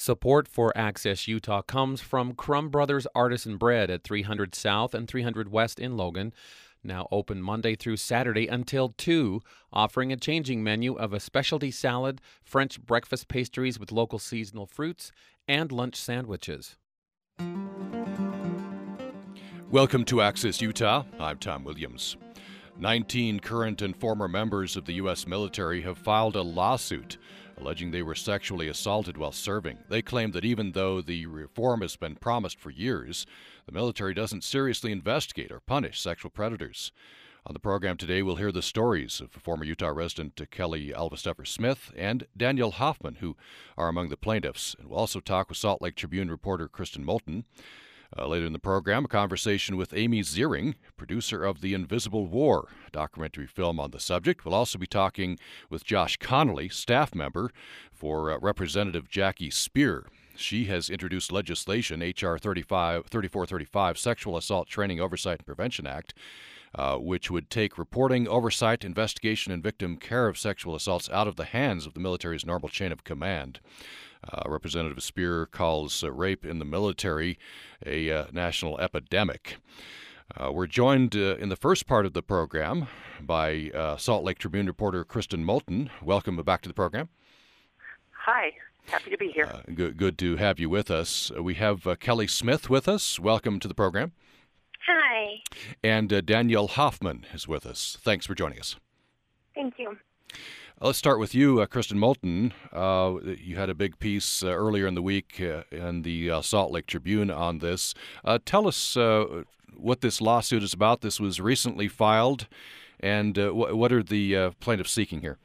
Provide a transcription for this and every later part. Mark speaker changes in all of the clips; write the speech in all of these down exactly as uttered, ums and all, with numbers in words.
Speaker 1: Support for Access Utah comes from Crumb Brothers Artisan Bread at three hundred South and three hundred West in Logan. Now open Monday through Saturday until two, offering a changing menu of a specialty salad, French breakfast pastries with local seasonal fruits, and lunch sandwiches.
Speaker 2: Welcome to Access Utah. I'm Tom Williams. nineteen current and former members of the U S military have filed a lawsuit alleging they were sexually assaulted while serving. They claim that even though the reform has been promised for years, the military doesn't seriously investigate or punish sexual predators. On the program today, we'll hear the stories of former Utah resident Kelly Alvesteffer Smith and Danielle Hoffman, who are among the plaintiffs. And we'll also talk with Salt Lake Tribune reporter Kristen Moulton. Uh, later in the program, a conversation with Amy Ziering, producer of The Invisible War, a documentary film on the subject. We'll also be talking with Josh Connolly, staff member for uh, Representative Jackie Speier. She has introduced legislation, H R thirty-four thirty-five, Sexual Assault Training, Oversight, and Prevention Act, uh, which would take reporting, oversight, investigation, and victim care of sexual assaults out of the hands of the military's normal chain of command. Uh, Representative Speier calls uh, rape in the military a uh, national epidemic. Uh, we're joined uh, in the first part of the program by uh, Salt Lake Tribune reporter Kristen Moulton. Welcome back to the program.
Speaker 3: Hi. Happy to be here.
Speaker 2: Uh, good, good to have you with us. Uh, we have uh, Kelly Smith with us. Welcome to the program.
Speaker 4: Hi.
Speaker 2: And uh, Danielle Hoffman is with us. Thanks for joining us.
Speaker 4: Thank you.
Speaker 2: Let's start with you, uh, Kristen Moulton. Uh, you had a big piece uh, earlier in the week uh, in the uh, Salt Lake Tribune on this. Uh, tell us uh, what this lawsuit is about. This was recently filed, and uh, wh- what are the uh, plaintiffs seeking here?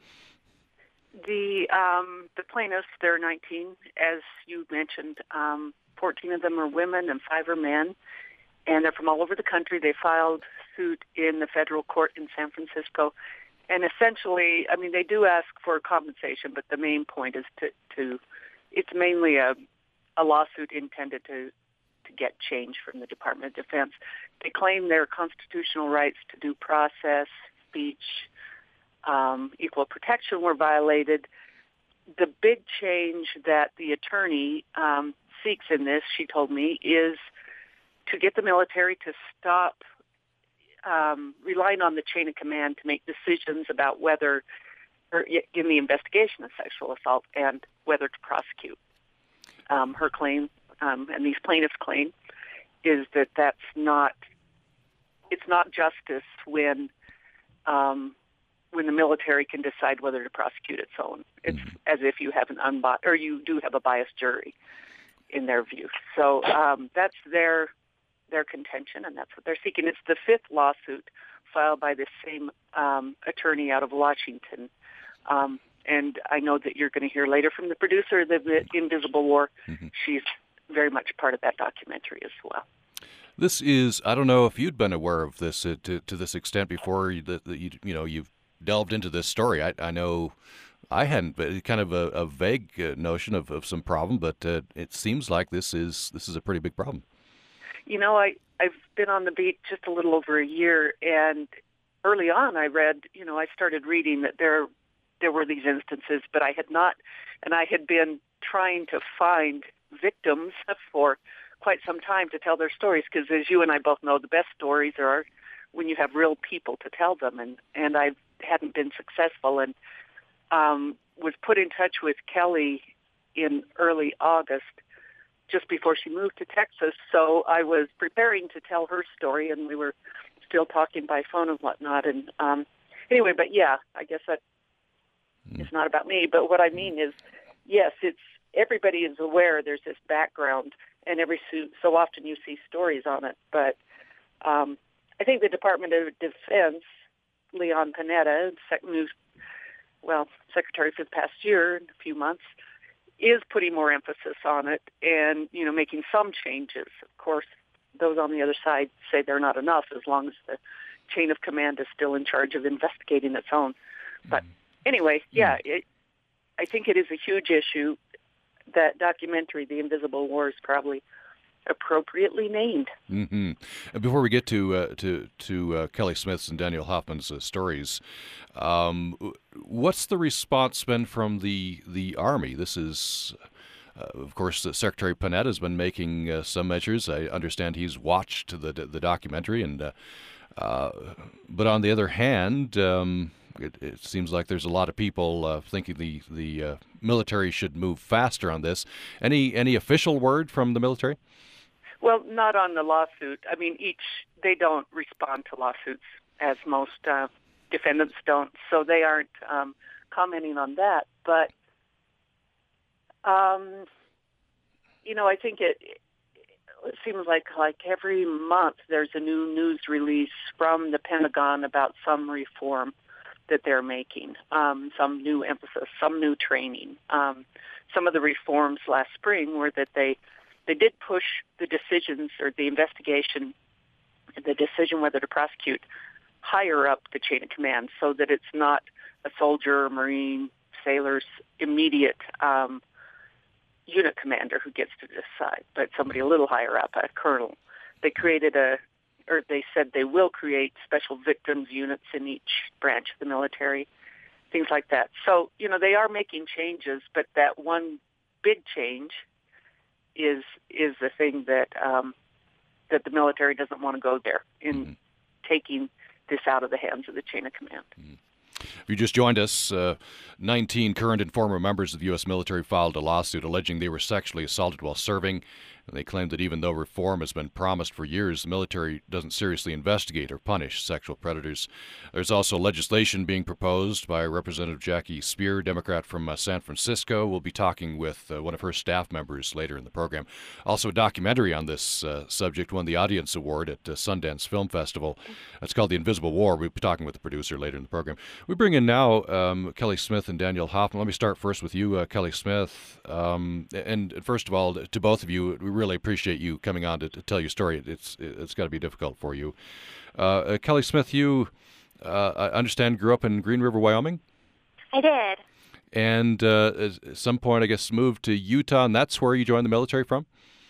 Speaker 3: The um, the plaintiffs, they're nineteen, as you mentioned. Um, fourteen of them are women and five are men, and they're from all over the country. They filed suit in the federal court in San Francisco. And essentially, I mean, they do ask for compensation, but the main point is to, to it's mainly a, a lawsuit intended to, to get change from the Department of Defense. They claim their constitutional rights to due process, speech, um, equal protection were violated. The big change that the attorney um, seeks in this, she told me, is to get the military to stop Um, relying on the chain of command to make decisions about whether, or in the investigation of sexual assault, and whether to prosecute. Um, her claim, um, and these plaintiffs' claim, is that that's not, it's not justice when, um, when the military can decide whether to prosecute its own. It's mm-hmm. as if you have an unbiased, or you do have a biased jury, in their view. So um, that's their. their contention, and that's what they're seeking. It's the fifth lawsuit filed by this same um, attorney out of Washington. Um, and I know that you're going to hear later from the producer of The Invisible War. Mm-hmm. She's very much part of that documentary as well.
Speaker 2: This is, I don't know if you'd been aware of this uh, to, to this extent before you, that you, you know, you've delved into this story. I, I know I hadn't, but kind of a, a vague uh, notion of, of some problem, but uh, it seems like this is this is a pretty big problem.
Speaker 3: You know, I, I've been on the beat just a little over a year, and early on I read, you know, I started reading that there there were these instances, but I had not, and I had been trying to find victims for quite some time to tell their stories, because as you and I both know, the best stories are when you have real people to tell them, and, and I hadn't been successful, and um, was put in touch with Kelly in early August, just before she moved to Texas. So I was preparing to tell her story, and we were still talking by phone and whatnot. And um, anyway, but yeah, I guess that mm. it's not about me. But what I mean is, yes, it's everybody is aware there's this background, and every so, so often you see stories on it. But um, I think the Department of Defense, Leon Panetta, sec- new, well, Secretary for the past year, a few months, is putting more emphasis on it and, you know, making some changes. Of course, those on the other side say they're not enough as long as the chain of command is still in charge of investigating its own. But anyway, yeah, it, I think it is a huge issue. That documentary, The Invisible War, is probably appropriately named.
Speaker 2: Mm-hmm. And before we get to uh, to to uh, Kelly Smith's and Danielle Hoffman's uh, stories, um, what's the response been from the the Army? This is Uh, of course, uh, Secretary Panetta has been making uh, some measures. I understand he's watched the the documentary, and uh, uh, but on the other hand, um, it, it seems like there's a lot of people uh, thinking the the uh, military should move faster on this. Any any official word from the military?
Speaker 3: Well, not on the lawsuit. I mean, each they don't respond to lawsuits as most uh, defendants don't, so they aren't um, commenting on that. But um, you know, I think it. It seems like like every month there's a new news release from the Pentagon about some reform that they're making, um, some new emphasis, some new training. Um, some of the reforms last spring were that they they did push the decisions or the investigation, the decision whether to prosecute, higher up the chain of command, so that it's not a soldier, Marine, sailor's immediate um, unit commander who gets to decide, but somebody a little higher up, a colonel. They created a, or they said they will create special victims units in each branch of the military, things like that. So, you know, they are making changes, but that one big change is is the thing that um, that the military doesn't want to go there in mm-hmm. taking this out of the hands of the chain of command.
Speaker 2: Mm-hmm. If you just joined us, uh, nineteen current and former members of the U S military filed a lawsuit alleging they were sexually assaulted while serving. And they claim that even though reform has been promised for years, the military doesn't seriously investigate or punish sexual predators. There's also legislation being proposed by Representative Jackie Speer, Democrat from uh, San Francisco. We'll be talking with uh, one of her staff members later in the program. Also, a documentary on this uh, subject won the Audience Award at uh, Sundance Film Festival. It's called The Invisible War. We'll be talking with the producer later in the program. We bring in now um, Kelly Smith and Danielle Hoffman. Let me start first with you, uh, Kelly Smith. Um, and first of all, to both of you, we really appreciate you coming on to, to tell your story. It's it's got to be difficult for you. Uh, uh, Kelly Smith, you, uh, I understand, grew up in Green River, Wyoming?
Speaker 4: I did.
Speaker 2: And uh, at some point, I guess, moved to Utah, and that's where you joined the military from?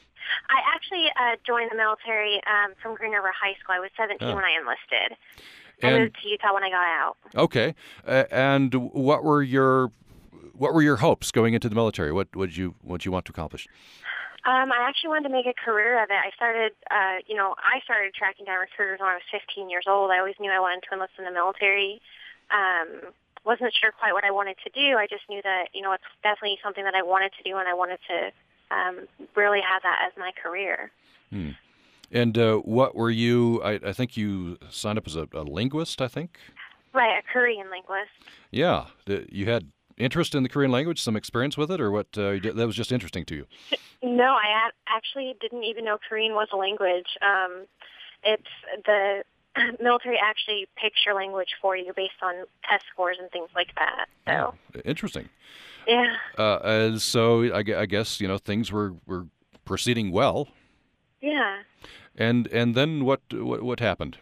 Speaker 4: I actually uh, joined the military um, from Green River High School. I was seventeen oh. when I enlisted.
Speaker 2: And,
Speaker 4: I moved to Utah when I got out.
Speaker 2: Okay. Uh, and what were your what were your hopes going into the military? What would you what you want to accomplish?
Speaker 4: Um, I actually wanted to make a career of it. I started, uh, you know, I started tracking down recruiters when I was fifteen years old. I always knew I wanted to enlist in the military. Um, wasn't sure quite what I wanted to do. I just knew that, you know, it's definitely something that I wanted to do, and I wanted to um, really have that as my career.
Speaker 2: Hmm. And uh, what were you, I, I think you signed up as a, a linguist, I think?
Speaker 4: Right, a Korean linguist.
Speaker 2: Yeah. You had interest in the Korean language, some experience with it, or what? Uh, that was just interesting to you?
Speaker 4: No, I had, actually didn't even know Korean was a language. Um, it's the military actually picks your language for you based on test scores and things like that. So
Speaker 2: oh, interesting.
Speaker 4: Yeah.
Speaker 2: Uh, and so I, I guess you know things were, were proceeding well.
Speaker 4: Yeah.
Speaker 2: And and then what what, what happened?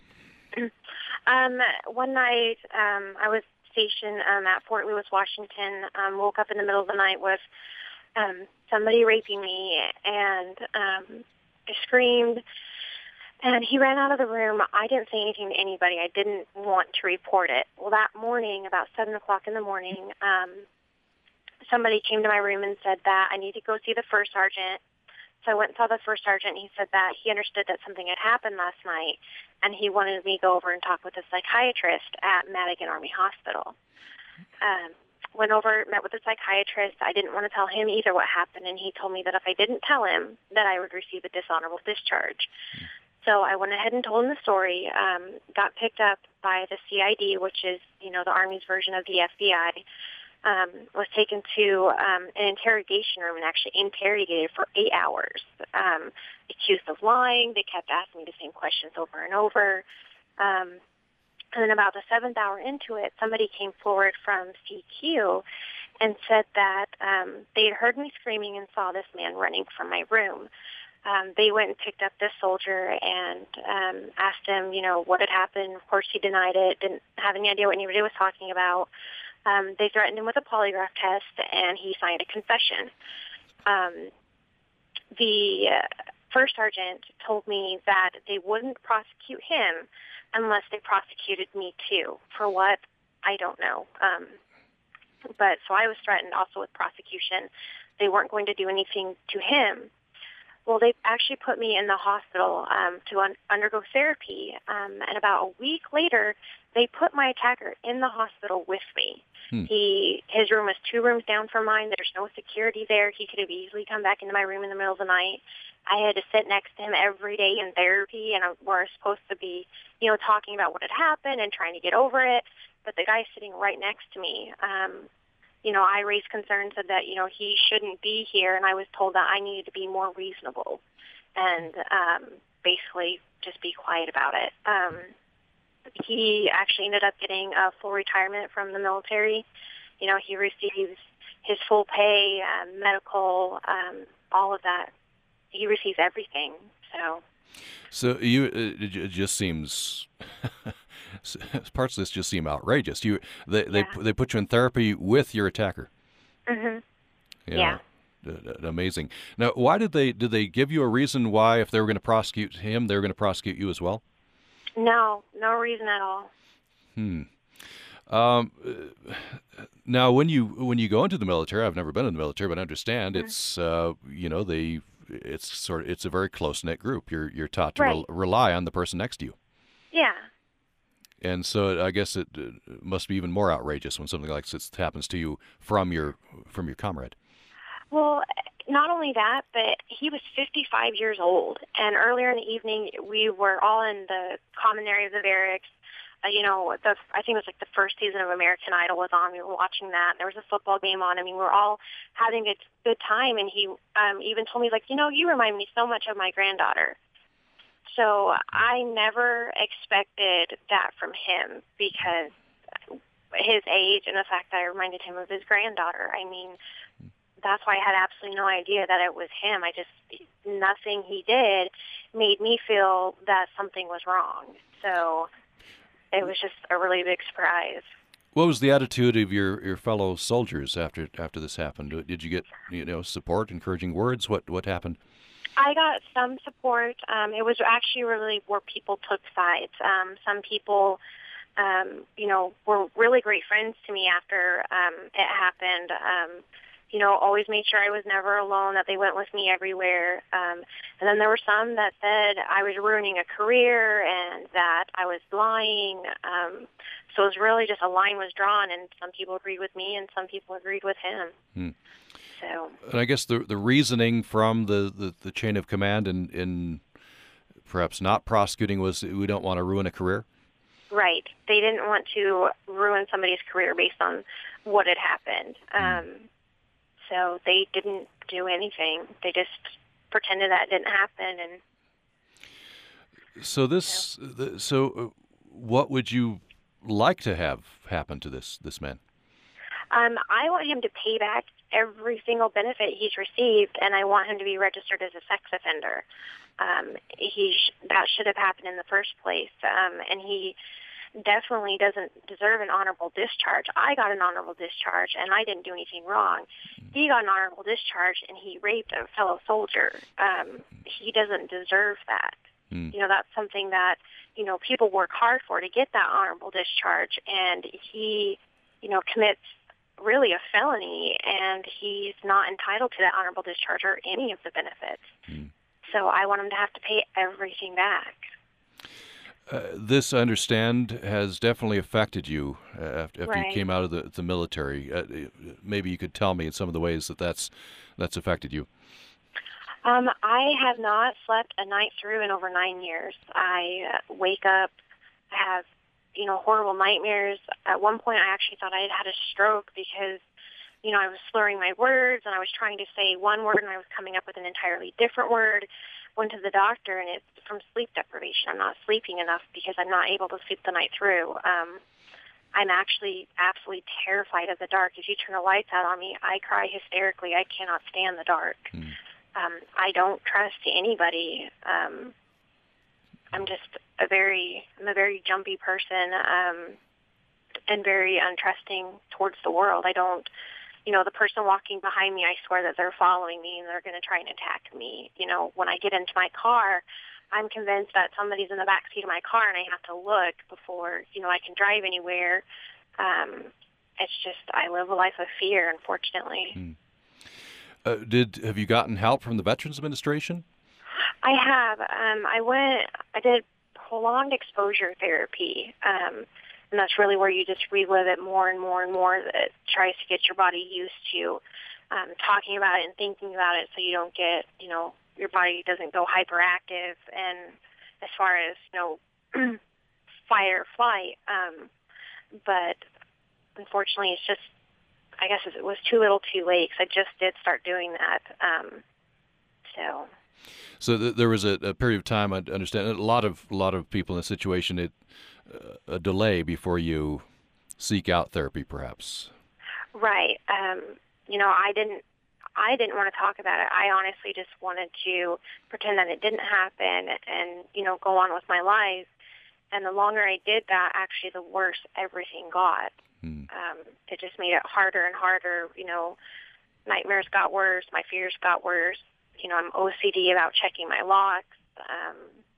Speaker 4: um, one night um, I was stationed um, at Fort Lewis, Washington. Um, woke up in the middle of the night with um, somebody raping me, and um, I screamed. And he ran out of the room. I didn't say anything to anybody. I didn't want to report it. Well, that morning, about seven o'clock in the morning, um, somebody came to my room and said that I need to go see the first sergeant. So I went and saw the first sergeant. He said that he understood that something had happened last night, and he wanted me to go over and talk with a psychiatrist at Madigan Army Hospital. Um, went over, met with the psychiatrist. I didn't want to tell him either what happened, and he told me that if I didn't tell him, that I would receive a dishonorable discharge. Mm. So I went ahead and told him the story, um, got picked up by the C I D, which is, you know, the Army's version of the F B I, um, was taken to um, an interrogation room and actually interrogated for eight hours. Um, accused of lying. They kept asking me the same questions over and over. Um, and then about the seventh hour into it, somebody came forward from C Q and said that um, they had heard me screaming and saw this man running from my room. Um, they went and picked up this soldier and um, asked him, you know, what had happened. Of course, he denied it, didn't have any idea what anybody was talking about. Um, they threatened him with a polygraph test, and he signed a confession. Um, the uh, first sergeant told me that they wouldn't prosecute him unless they prosecuted me, too. For what? I don't know. Um, but so I was threatened also with prosecution. they weren't going to do anything to him. Well, they actually put me in the hospital um, to un- undergo therapy, um, and about a week later, they put my attacker in the hospital with me.
Speaker 2: Hmm.
Speaker 4: He his room was two rooms down from mine. There's no security there. He could have easily come back into my room in the middle of the night. I had to sit next to him every day in therapy, and we're supposed to be, you know, talking about what had happened and trying to get over it. But the guy sitting right next to me, um, you know, I raised concerns that, you know, he shouldn't be here, and I was told that I needed to be more reasonable and um, basically just be quiet about it. Um, he actually ended up getting a full retirement from the military. You know, he receives his full pay, um, medical, um, all of that. He receives everything. So,
Speaker 2: So you, it it just seems parts of this just seem outrageous. You, they,
Speaker 4: yeah.
Speaker 2: they, they put you in therapy with your attacker.
Speaker 4: Mm-hmm.
Speaker 2: Yeah.
Speaker 4: Yeah.
Speaker 2: Uh, Amazing. Now, why did they did they give you a reason why, if they were going to prosecute him, they were going to prosecute you as well?
Speaker 4: No, no reason at all.
Speaker 2: Hmm. Um, uh, now, when you when you go into the military, I've never been in the military, but I understand
Speaker 4: Mm-hmm.
Speaker 2: it's uh, you know they it's sort of it's a very close knit group. You're you're taught to
Speaker 4: Right.
Speaker 2: rel- rely on the person next to you,
Speaker 4: Yeah.
Speaker 2: and so I guess it uh, must be even more outrageous when something like this happens to you from your from your comrade.
Speaker 4: Well, not only that, but he was fifty-five years old. And earlier in the evening, we were all in the common area of the barracks. Uh, you know, the I think it was like the first season of American Idol was on. We were watching that. There was a football game on. I mean, we were all having a good time. And he um, even told me, like, you know, you remind me so much of my granddaughter. So I never expected that from him because his age and the fact that I reminded him of his granddaughter. I mean, that's why I had absolutely no idea that it was him. I just, nothing he did made me feel that something was wrong. So it was just a really big surprise.
Speaker 2: What was the attitude of your, your fellow soldiers after after this happened? Did you get you know support, encouraging words? What what happened?
Speaker 4: I got some support. Um, it was actually really where people took sides. Um, some people, um, you know, were really great friends to me after um, it happened. Um, you know, always made sure I was never alone, that they went with me everywhere. Um, and then there were some that said I was ruining a career and that I was lying. Um, so it was really just a line was drawn, and some people agreed with me and some people agreed with him.
Speaker 2: Hmm.
Speaker 4: So,
Speaker 2: And I guess the the reasoning from the, the, the chain of command in, in perhaps not prosecuting was we don't want to ruin a career?
Speaker 4: right. They didn't want to ruin somebody's career based on what had happened. Um, so they didn't do anything. They just pretended that didn't happen. And
Speaker 2: So this, the, so uh, what would you like to have happen to this this man?
Speaker 4: um, I want him to pay back every single benefit he's received, and I want him to be registered as a sex offender. Um, he sh- that should have happened in the first place, um, and he definitely doesn't deserve an honorable discharge. I got an honorable discharge, and I didn't do anything wrong. He got an honorable discharge, and he raped a fellow soldier. Um, he doesn't deserve that.
Speaker 2: Mm.
Speaker 4: You know, that's something that, you know, people work hard for, to get that honorable discharge, and he, you know, commits really a felony, and he's not entitled to that honorable discharge or any of the benefits.
Speaker 2: Mm.
Speaker 4: So I want him to have to pay everything back.
Speaker 2: Uh, this, I understand, has definitely affected you uh, after, after
Speaker 4: Right.
Speaker 2: you came out of the, the military. Uh, maybe you could tell me in some of the ways that that's, that's affected you.
Speaker 4: Um, I have not slept a night through in over nine years. I uh, wake up, I have, you know, horrible nightmares. At one point, I actually thought I had had a stroke because, you know, I was slurring my words and I was trying to say one word and I was coming up with an entirely different word. Went to the doctor, and it's from sleep deprivation. I'm not sleeping enough because I'm not able to sleep the night through. Um, I'm actually absolutely terrified of the dark. If you turn the lights out on me, I cry hysterically. I cannot stand the dark.
Speaker 2: Mm.
Speaker 4: Um, I don't trust anybody. Um, I'm just a very, I'm a very jumpy person, um, and very untrusting towards the world. I don't, you know, the person walking behind me, I swear that they're following me and they're going to try and attack me. You know, when I get into my car, I'm convinced that somebody's in the back seat of my car and I have to look before, you know, I can drive anywhere. Um, it's just, I live a life of fear, unfortunately.
Speaker 2: Mm. Uh, did have you gotten help from the Veterans Administration?
Speaker 4: I have. Um, I went. I did prolonged exposure therapy, um, and that's really where you just relive it more and more and more. That tries to get your body used to um, talking about it and thinking about it, so you don't get, you know, your body doesn't go hyperactive. And as far as, you know, fight or flight, um, but unfortunately, it's just, I guess it was too little, too late. 'Cause I just did start doing that. Um, so.
Speaker 2: So th- there was a, a period of time. I understand a lot of a lot of people in this situation. It uh, a delay before you seek out therapy, perhaps.
Speaker 4: Right. Um, you know, I didn't. I didn't want to talk about it. I honestly just wanted to pretend that it didn't happen, and you know, go on with my life. And the longer I did that, actually, the worse everything got. Hmm. Um, it just made it harder and harder. You know, nightmares got worse. My fears got worse. You know, I'm O C D about checking my locks. Um,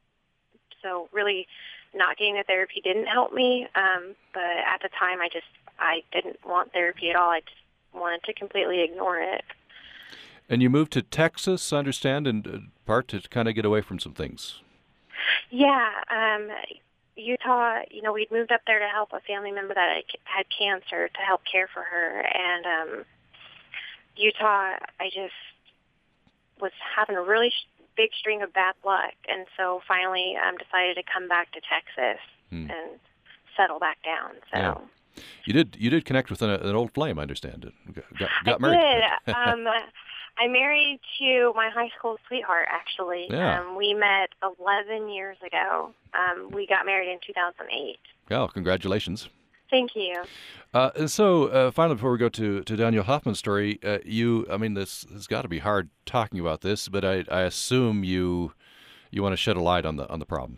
Speaker 4: so really not getting the therapy didn't help me. Um, but at the time, I just, I didn't want therapy at all. I just wanted to completely ignore it.
Speaker 2: And you moved to Texas, I understand, in uh, part to kind of get away from some things.
Speaker 4: Yeah. Um, Utah, you know, we'd moved up there to help a family member that had cancer, to help care for her. And um, Utah, I just was having a really sh- big string of bad luck, and so finally um, decided to come back to Texas hmm. and settle back down. So
Speaker 2: yeah. you did you did connect with an, an old flame, I understand. Got, got
Speaker 4: I
Speaker 2: married.
Speaker 4: did. um, I married to my high school sweetheart. Actually,
Speaker 2: yeah.
Speaker 4: um, we met eleven years ago. Um, we got married in two thousand eight.
Speaker 2: Oh, congratulations.
Speaker 4: Thank you.
Speaker 2: Uh, and so, uh, finally, before we go to, to Daniel Hoffman's story, uh, you, I mean, this has got to be hard talking about this, but I, I assume you you want to shed a light on the on the problem.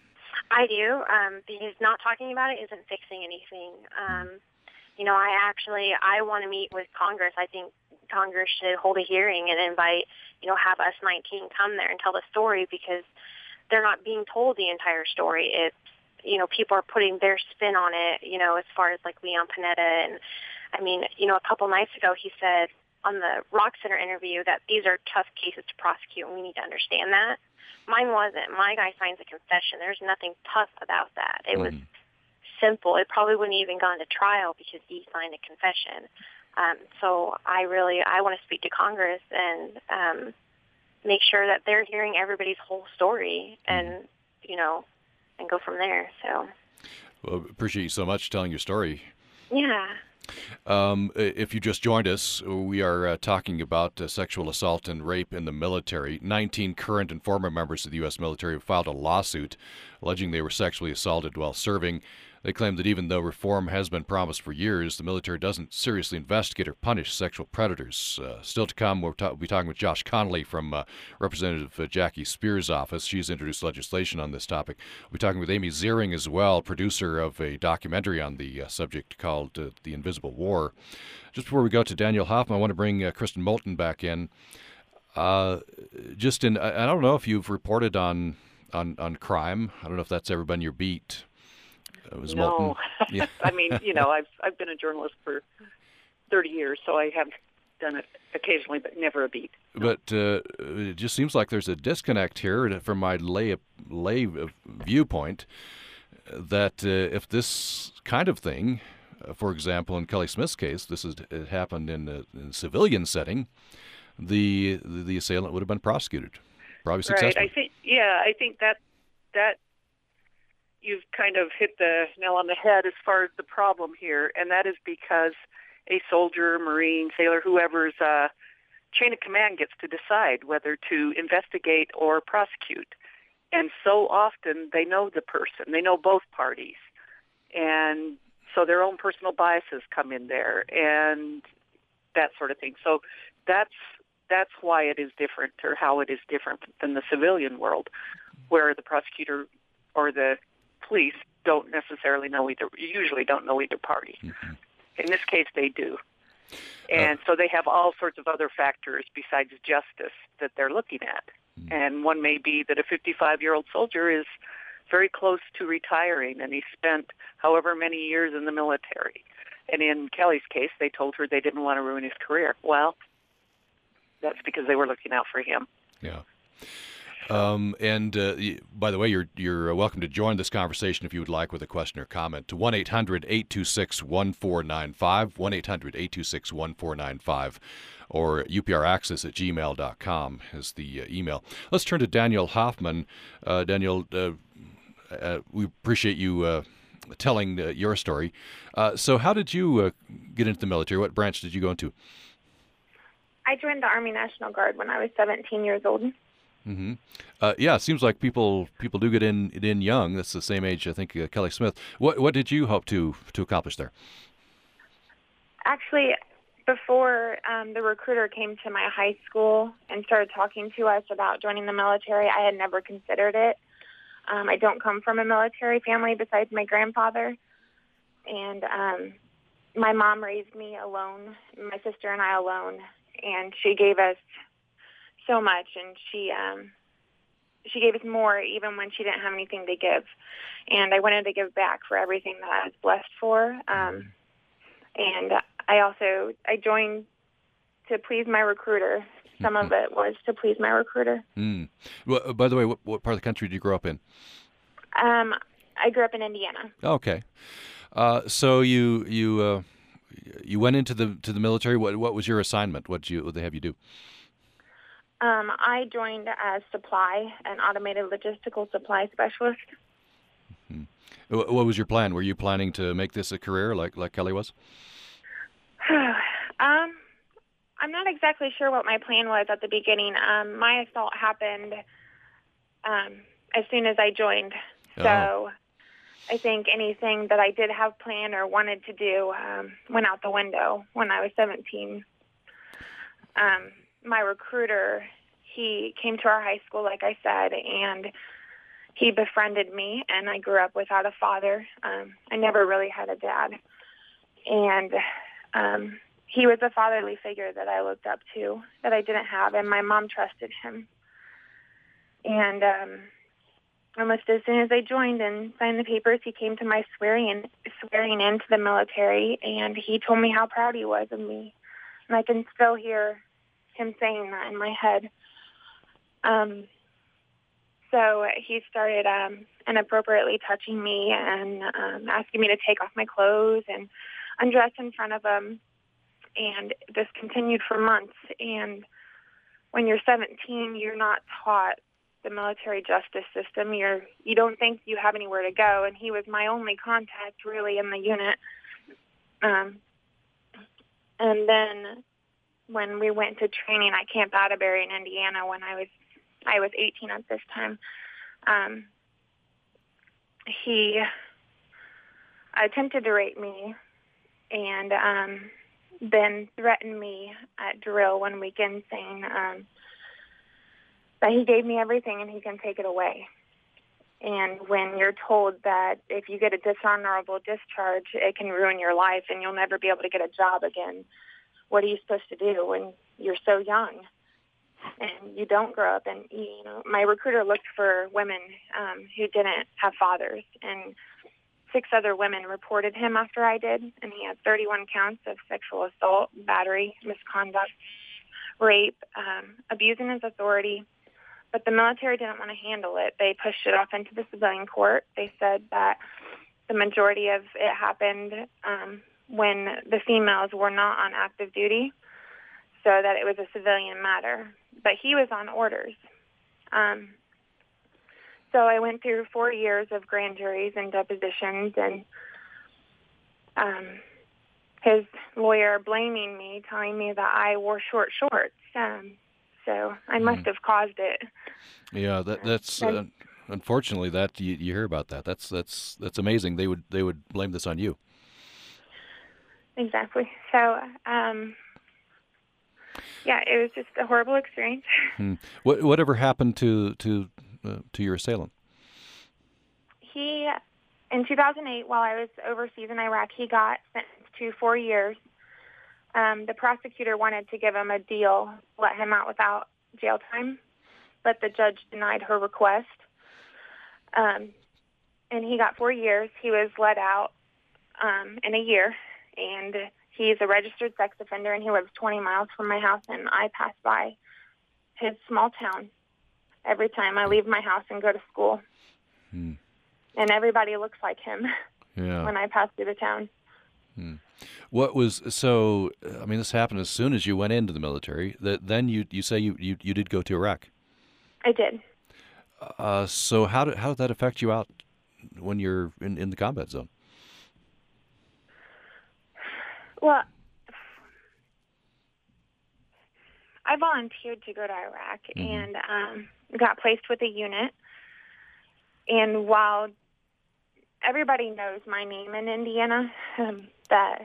Speaker 4: I do, um, because not talking about it isn't fixing anything. Um, you know, I actually, I want to meet with Congress. I think Congress should hold a hearing and invite, you know, have us nineteen come there and tell the story, because they're not being told the entire story. It's, you know, people are putting their spin on it, you know, as far as like Leon Panetta. And I mean, you know, a couple nights ago he said on the Rock Center interview that these are tough cases to prosecute and we need to understand that. Mine wasn't. My guy signs a confession. There's nothing tough about that. It mm. was simple. It probably wouldn't even gone to trial because he signed a confession. Um, so I really, I want to speak to Congress and um, make sure that they're hearing everybody's whole story and, you know, and go from there. So,
Speaker 2: well, appreciate you so much telling your story.
Speaker 4: Yeah.
Speaker 2: Um, if you just joined us, we are uh, talking about uh, sexual assault and rape in the military. nineteen current and former members of the U S military have filed a lawsuit alleging they were sexually assaulted while serving. They claim that even though reform has been promised for years, the military doesn't seriously investigate or punish sexual predators. Uh, still to come, we'll, ta- we'll be talking with Josh Connolly from uh, Representative uh, Jackie Spears' office. She's introduced legislation on this topic. We'll be talking with Amy Ziering as well, producer of a documentary on the uh, subject called uh, The Invisible War. Just before we go to Daniel Hoffman, I want to bring uh, Kristen Moulton back in. Uh, just in, I, I don't know if you've reported on, on, on crime. I don't know if that's ever been your beat. Was
Speaker 3: no, yeah. I mean, you know, I've I've been a journalist for thirty years, so I have done it occasionally, but never a beat.
Speaker 2: No. But uh, it just seems like there's a disconnect here from my lay lay viewpoint. That uh, if this kind of thing, uh, for example, in Kelly Smith's case, this has it happened in a, in a civilian setting, the, the the assailant would have been prosecuted, probably successfully.
Speaker 3: Right. I think. Yeah, I think that that. You've kind of hit the nail on the head as far as the problem here, and that is because a soldier, Marine, sailor, whoever's uh, chain of command gets to decide whether to investigate or prosecute. And so often they know the person, they know both parties, and so their own personal biases come in there and that sort of thing. So that's that's why it is different, or how it is different than the civilian world, where the prosecutor or the police don't necessarily know either, usually don't know either party. Mm-hmm. In this case, they do. And uh, so they have all sorts of other factors besides justice that they're looking at. Mm-hmm. And one may be that a fifty-five-year-old soldier is very close to retiring, and he spent however many years in the military. And in Kelly's case, they told her they didn't want to ruin his career. Well, that's because they were looking out for him.
Speaker 2: Yeah. Um, and uh, by the way, you're you're welcome to join this conversation if you would like with a question or comment to one eight hundred eight two six one four nine five, one eight hundred eight two six one four nine five, or U P R access at gmail dot com is the uh, email. Let's turn to Daniel Hoffman. Uh, Daniel, uh, uh, we appreciate you uh, telling uh, your story. Uh, so how did you uh, get into the military? What branch did you go into?
Speaker 5: I joined the Army National Guard when I was seventeen years old.
Speaker 2: Mm-hmm. Uh, yeah, it seems like people people do get in in young. That's the same age, I think, uh, Kelly Smith. What what did you hope to to accomplish there?
Speaker 5: Actually, before um, the recruiter came to my high school and started talking to us about joining the military, I had never considered it. Um, I don't come from a military family besides my grandfather, and um, my mom raised me alone, my sister and I alone, and she gave us so much, and she um, she gave us more even when she didn't have anything to give. And I wanted to give back for everything that I was blessed for. Um, and I also I joined to please my recruiter. Some of it was to please my recruiter.
Speaker 2: Mm. Well, by the way, what, what part of the country did you grow up in?
Speaker 5: Um, I grew up in Indiana.
Speaker 2: Okay, uh, so you you uh, you went into the to the military. What what was your assignment? What did you what did they have you do?
Speaker 5: Um, I joined as supply, an automated logistical supply specialist.
Speaker 2: Mm-hmm. What was your plan? Were you planning to make this a career like, like Kelly was?
Speaker 5: um, I'm not exactly sure what my plan was at the beginning. Um, my assault happened um, as soon as I joined. So
Speaker 2: Oh.
Speaker 5: I think anything that I did have planned or wanted to do um, went out the window when I was seventeen. Um, my recruiter, he came to our high school, like I said, and he befriended me, and I grew up without a father. Um, I never really had a dad. And um, he was a fatherly figure that I looked up to, that I didn't have, and my mom trusted him. And um, almost as soon as I joined and signed the papers, he came to my swearing in, swearing into the military, and he told me how proud he was of me. And I can still hear him saying that in my head. Um, so he started um, inappropriately touching me and um, asking me to take off my clothes and undress in front of him. And this continued for months. And when you're seventeen, you're not taught the military justice system. You're, you don't think you have anywhere to go. And he was my only contact, really, in the unit. Um, and then when we went to training at Camp Atterbury in Indiana when I was I was eighteen at this time, um, he attempted to rape me and um, then threatened me at drill one weekend saying um, that he gave me everything and he can take it away. And when you're told that if you get a dishonorable discharge, it can ruin your life and you'll never be able to get a job again, what are you supposed to do when you're so young and you don't grow up? And, you know, my recruiter looked for women um, who didn't have fathers, and six other women reported him after I did, and he had thirty-one counts of sexual assault, battery, misconduct, rape, um, abusing his authority. But the military didn't want to handle it. They pushed it off into the civilian court. They said that the majority of it happened um, when the females were not on active duty, so that it was a civilian matter. But he was on orders. Um, so I went through four years of grand juries and depositions, and um, his lawyer blaming me, telling me that I wore short shorts. Um, so I must
Speaker 2: Mm.
Speaker 5: have caused it.
Speaker 2: Yeah, that that's
Speaker 5: And-
Speaker 2: uh, unfortunately that you, you hear about that. That's that's that's amazing. They would they would blame this on you.
Speaker 5: Exactly. So, um, yeah, it was just a horrible experience.
Speaker 2: Hmm. What whatever happened to to uh, to your assailant?
Speaker 5: He, in two thousand eight, while I was overseas in Iraq, he got sentenced to four years. Um, the prosecutor wanted to give him a deal, let him out without jail time, but the judge denied her request. Um, and he got four years. He was let out um, in a year, and He's a registered sex offender, and he lives twenty miles from my house, and I pass by his small town every time I leave my house and go to school.
Speaker 2: Hmm.
Speaker 5: And everybody looks like him
Speaker 2: Yeah.
Speaker 5: when I pass through the town.
Speaker 2: Hmm. What was so? I mean, this happened as soon as you went into the military. That then you you say you, you, you did go to Iraq.
Speaker 5: I did.
Speaker 2: Uh, so how did how did that affect you out when you're in, in the combat zone?
Speaker 5: Well, I volunteered to go to Iraq
Speaker 2: Mm-hmm.
Speaker 5: and um, got placed with a unit. And while everybody knows my name in Indiana, um, that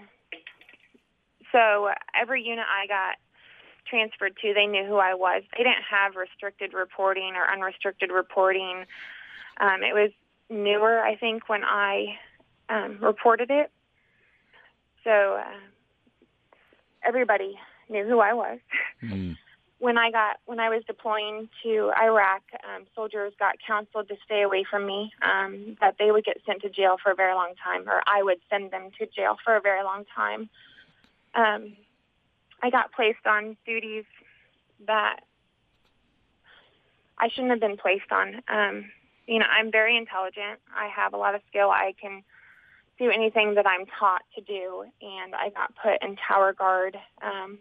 Speaker 5: so every unit I got transferred to, they knew who I was. They didn't have restricted reporting or unrestricted reporting. Um, it was newer, I think, when I um, reported it. So uh, everybody knew who I was.
Speaker 2: Mm.
Speaker 5: When I got when I was deploying to Iraq, um, soldiers got counseled to stay away from me, um, that they would get sent to jail for a very long time, or I would send them to jail for a very long time. Um, I got placed on duties that I shouldn't have been placed on. Um, you know, I'm very intelligent. I have a lot of skill. I can do anything that I'm taught to do, and I got put in tower guard. Um,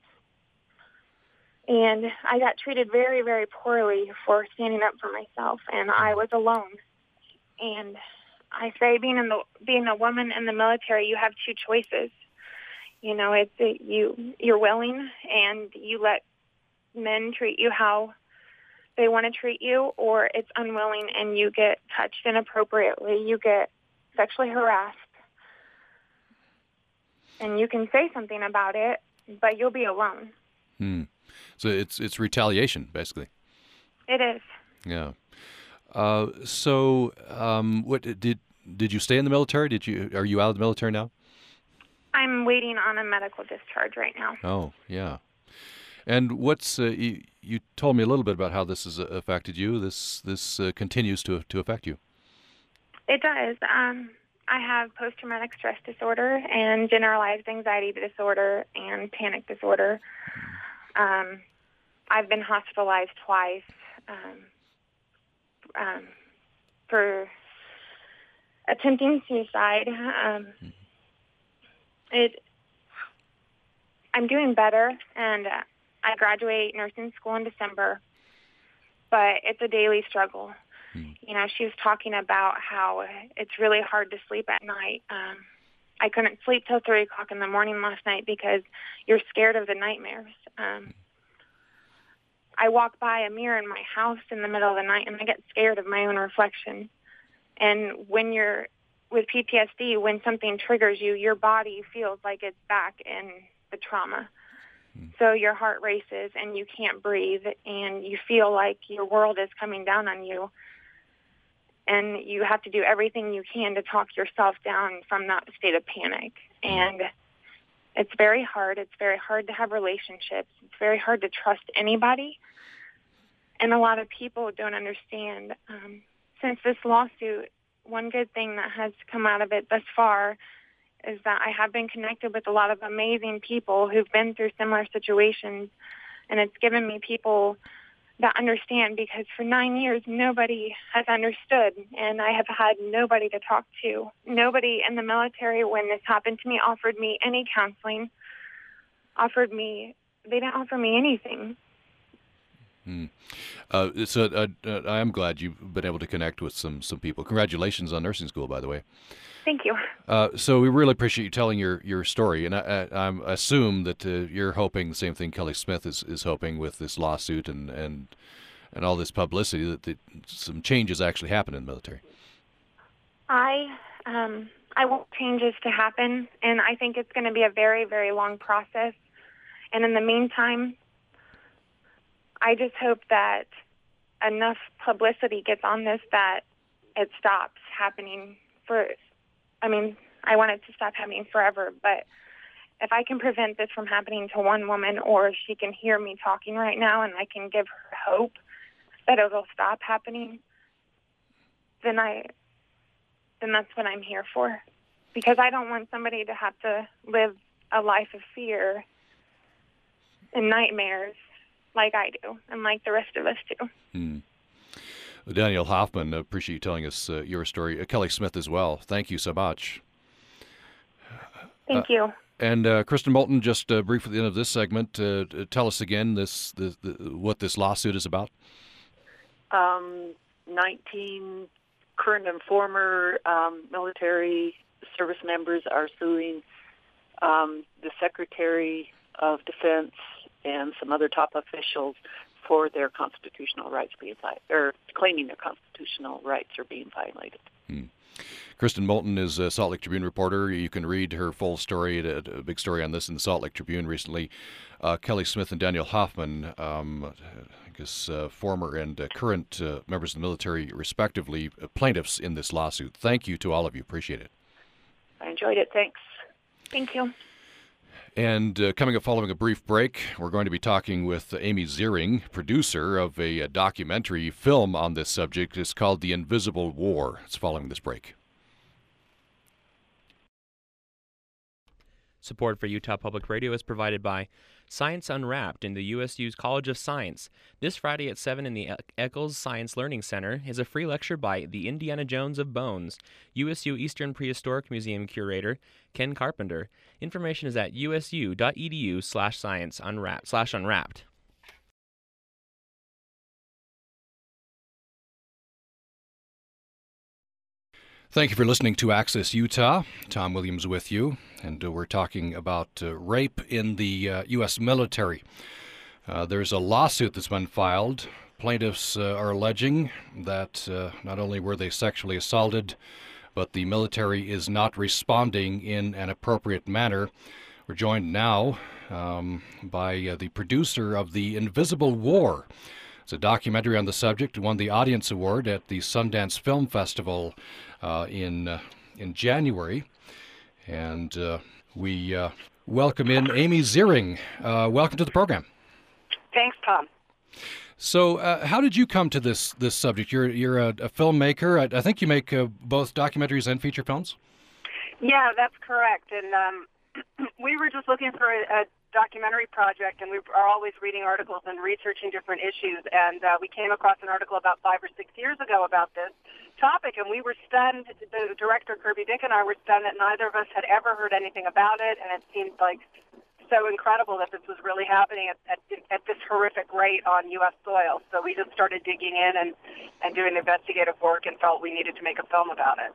Speaker 5: and I got treated very, very poorly for standing up for myself, and I was alone. And I say, being in the being a woman in the military, you have two choices. You know, it's it, you you're willing and you let men treat you how they want to treat you, or it's unwilling and you get touched inappropriately. You get sexually harassed, and you can say something about it, but you'll be alone.
Speaker 2: Hmm. So it's it's retaliation, basically.
Speaker 5: It is.
Speaker 2: Yeah. Uh, so, um, what did did you stay in the military? Did you are you out of the military now?
Speaker 5: I'm waiting on a medical discharge right now.
Speaker 2: Oh, yeah. And what's uh, you, you told me a little bit about how this has affected you. This this uh, continues to to affect you.
Speaker 5: It does. Um, I have post-traumatic stress disorder and generalized anxiety disorder and panic disorder. Um, I've been hospitalized twice um, um, for attempting suicide. Um, it. I'm doing better, and uh, I graduate nursing school in December, but it's a daily struggle.
Speaker 2: Hmm.
Speaker 5: You know, she was talking about how it's really hard to sleep at night. Um, I couldn't sleep till three o'clock in the morning last night because you're scared of the nightmares. Um, I walk by a mirror in my house in the middle of the night, and I get scared of my own reflection. And when you're with P T S D, when something triggers you, your body feels like it's back in the trauma. So your heart races and you can't breathe, and you feel like your world is coming down on you. And you have to do everything you can to talk yourself down from that state of panic. And it's very hard. It's very hard to have relationships. It's very hard to trust anybody. And a lot of people don't understand. Um, since this lawsuit, one good thing that has come out of it thus far is that I have been connected with a lot of amazing people who've been through similar situations, and it's given me people that understand, because for nine years nobody has understood, and I have had nobody to talk to. Nobody in the military, when this happened to me, offered me any counseling, offered me, they didn't offer me anything.
Speaker 2: Hmm. Uh, so uh, uh, I am glad you've been able to connect with some some people. Congratulations on nursing school, by the way.
Speaker 5: Thank you.
Speaker 2: Uh, so we really appreciate you telling your, your story, and I, I, I assume that uh, you're hoping the same thing Kelly Smith is, is hoping with this lawsuit and, and and all this publicity, that the, some changes actually happen in the military.
Speaker 5: I um, I want changes to happen, and I think it's going to be a very, very long process. And in the meantime, I just hope that enough publicity gets on this that it stops happening for, I mean, I want it to stop happening forever, but if I can prevent this from happening to one woman, or she can hear me talking right now and I can give her hope that it'll stop happening, then I, then that's what I'm here for. Because I don't want somebody to have to live a life of fear and nightmares like I do and like the rest of us do.
Speaker 2: Hmm. Danielle Hoffman, appreciate you telling us uh, your story. Uh, Kelly Smith as well. Thank you so much.
Speaker 5: Thank
Speaker 2: uh,
Speaker 5: you.
Speaker 2: And uh, Kristen Moulton, just uh, briefly at the end of this segment, uh, tell us again this, this the, what this lawsuit is about.
Speaker 3: Um, nineteen current and former um, military service members are suing um, the Secretary of Defense and some other top officials for their constitutional rights being violated, or claiming their constitutional rights are being violated.
Speaker 2: Hmm. Kristen Moulton is a Salt Lake Tribune reporter. You can read her full story, a, a big story on this in the Salt Lake Tribune recently. Uh, Kelly Smith and Danielle Hoffman, um, I guess uh, former and uh, current uh, members of the military, respectively, uh, plaintiffs in this lawsuit. Thank you to all of you. Appreciate it.
Speaker 3: I enjoyed it. Thanks.
Speaker 5: Thank you.
Speaker 2: And uh, coming up following a brief break, we're going to be talking with Amy Ziering, producer of a, a documentary film on this subject. It's called The Invisible War. It's following this break.
Speaker 6: Support for Utah Public Radio is provided by Science Unwrapped in the U S U's College of Science. This Friday at seven in the Eccles Science Learning Center is a free lecture by the Indiana Jones of Bones, U S U Eastern Prehistoric Museum curator Ken Carpenter. Information is at usu.edu slash science unwrapped slash unwrapped.
Speaker 2: Thank you for listening to Access Utah. Tom Williams with you, and uh, we're talking about uh, rape in the uh, U S military. Uh, there's a lawsuit that's been filed. Plaintiffs uh, are alleging that uh, not only were they sexually assaulted, but the military is not responding in an appropriate manner. We're joined now um, by uh, the producer of The Invisible War. It's a documentary on the subject. It won the Audience Award at the Sundance Film Festival uh, in uh, in January. And uh, we uh, welcome in Amy Ziering. Uh, welcome to the program.
Speaker 7: Thanks, Tom.
Speaker 2: So, uh, how did you come to this this subject? You're you're a, a filmmaker. I, I think you make uh, both documentaries and feature films.
Speaker 7: Yeah, that's correct. And um, we were just looking for a, a documentary project, and we are always reading articles and researching different issues. And uh, we came across an article about five or six years ago about this topic, and we were stunned. The director, Kirby Dick, and I were stunned that neither of us had ever heard anything about it, and it seemed like so incredible that this was really happening at, at, at this horrific rate on U S soil. So we just started digging in and, and doing investigative work and felt we needed to make a film about it.